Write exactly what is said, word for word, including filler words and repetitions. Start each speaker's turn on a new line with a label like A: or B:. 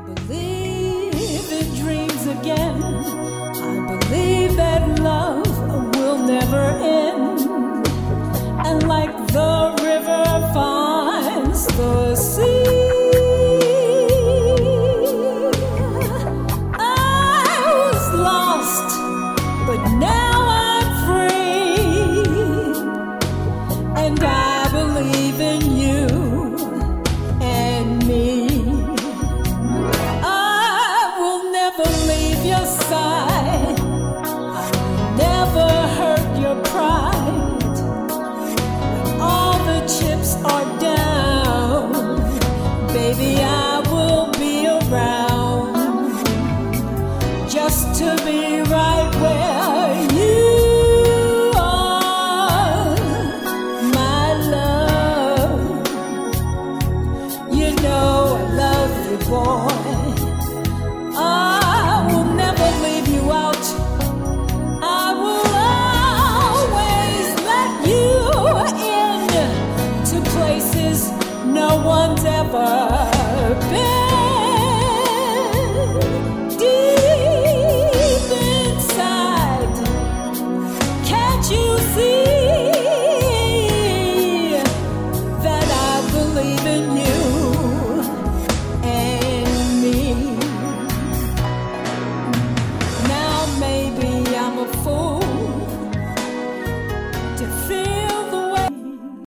A: believe in dreams again. I believe that love will never end. And like the river finds the sea, I was lost, but now I'm free. And I believe in you and me. I will never leave your side. I will never hurt your pride. When all the chips are down, baby, I will be around just to be right where you are, my love. You know I love you, boy. I will never leave you out. I will always let you in to places no one's ever